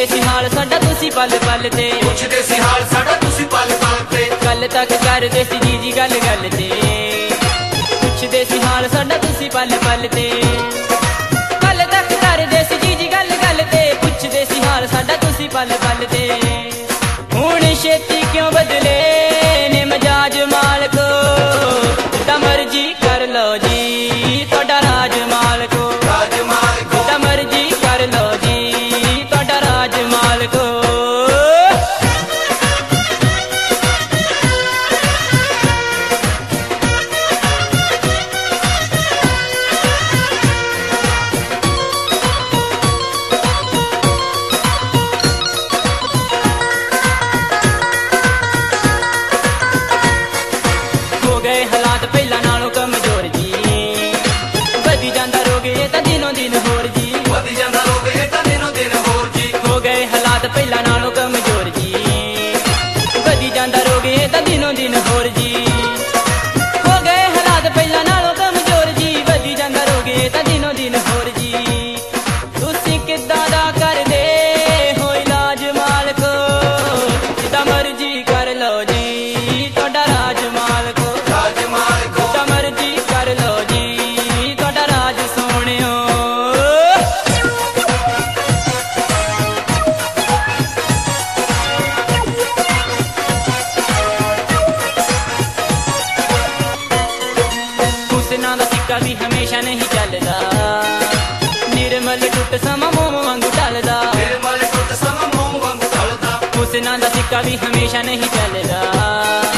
सी हाल साडा तुसी पल पल ते, पुछदे सी हाल साडा तुसी पल पल ते, कल तक करदे सी जी जी गल गल ते, पुछदे सी हाल साडा तुसी पल पल ते, कल तक करदे सी जी जी गल गल ते, पुछदे सी हाल साडा तुसी पल पल ते। हुण छेती क्यों बदले ने मजाज मालको, जिद्दां मर्जी कर लो जी तुहाडा राज मालको, राज मालको, जिद्दां मर्जी कर लो जी तुहाडा राज मालको। हालात पहला नालों कमजोर जी, वधी जांदा रोग ये तां दिनों दिन होर जी, वधी जांदा रोग ये तां दिनों दिन होर जी। हो गए हालात पहला नालों कमजोर जी, वधी जांदा रोग ये तां दिनों दिन होर जी, हो गए हालात पहला नालों कमजोर जी, वधी जांदा रोग ये तां दिनों दिन होर जी। तुसीं किद्दां दा करदे हो इलाज मालको, जिद्दां मर्जी कर लो जी तुहाडा राज मालको, राज मालको, जिद्दां मर्जी कर लो जी तुहाडा राज सोहणियो। हुस्नां दा सिक्का भी हमेशा नहीं चलदा, निर्मल टुट समा मोम वांगू टलदा, निर्मल टुट समा मोम वांगू टलदा, हुस्नां दा सिक्का भी हमेशा नहीं चलदा।